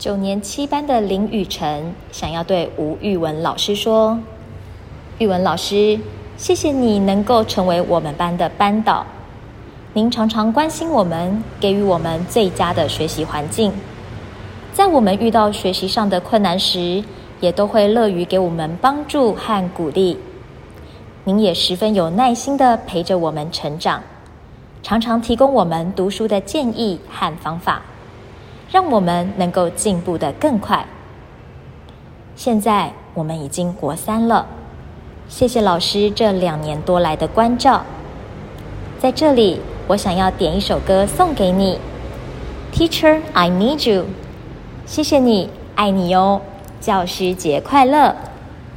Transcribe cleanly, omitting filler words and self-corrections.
9年7班的林雨辰想要对吴玉文老师说：玉文老师，谢谢你能够成为我们班的班导，您常常关心我们，给予我们最佳的学习环境，在我们遇到学习上的困难时，也都会乐于给我们帮助和鼓励。您也十分有耐心地陪着我们成长，常常提供我们读书的建议和方法，让我们能够进步得更快。现在我们已经国3了，谢谢老师这2年多来的关照。在这里，我想要点一首歌送给你， Teacher, I need you。 谢谢你，爱你哟，教师节快乐。